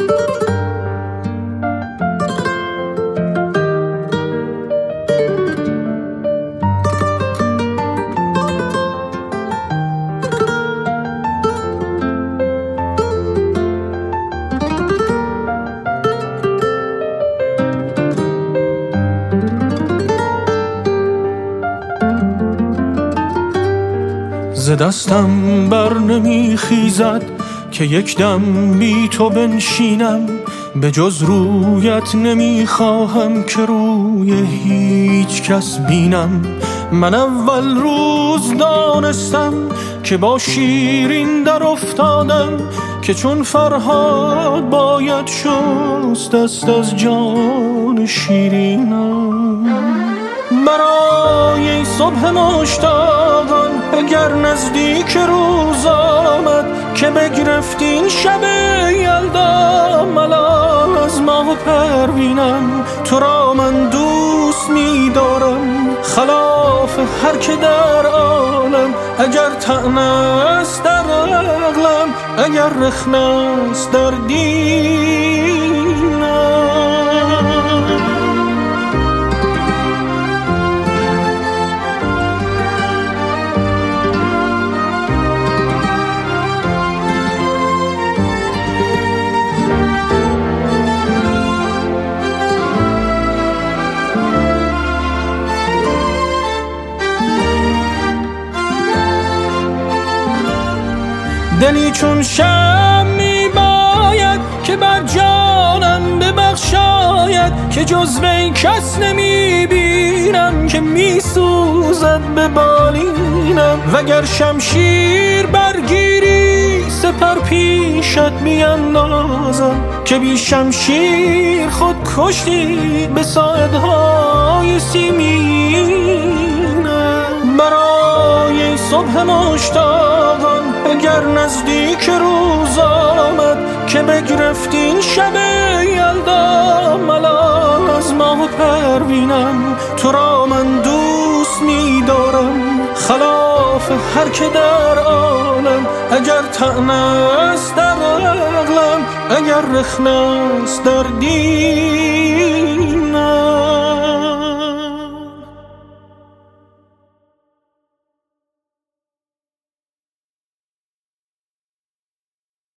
ز دستم بر نمی خیزد که یک دم بی تو بنشینم، به جز رویت نمی خواهم که روی هیچ کس بینم. من اول روز دانستم که با شیرین در افتادم، که چون فرهاد باید شست دست از جان شیرینم. برای صبح مشتاقان اگر نزدیک روز آمد، که بگرفتین شب یلدا ملال از ماه و پروینم. تو را من دوست می دارم خلاف هر که در عالم، اگر طعنه است در عقلم، اگر رخنه است در دینم. دلی چون شمع می باید که بر جانم ببخشاید، که جز وی کس نمی بینم که می سوزد به بالینم. وگر شمشیر برگیری سپر پیشت می اندازم، که بی شمشیر خود کشتی به ساعدهای سیمینم. برای صبح مشتاقان اگر نزدیک روز آمد، که بگرفتین شب یلدا ملال از ماه و پروینم. تو را من دوست می دارم خلاف هر که در عالم، اگر طعنه است در عقلم، اگر رخنه است در دین.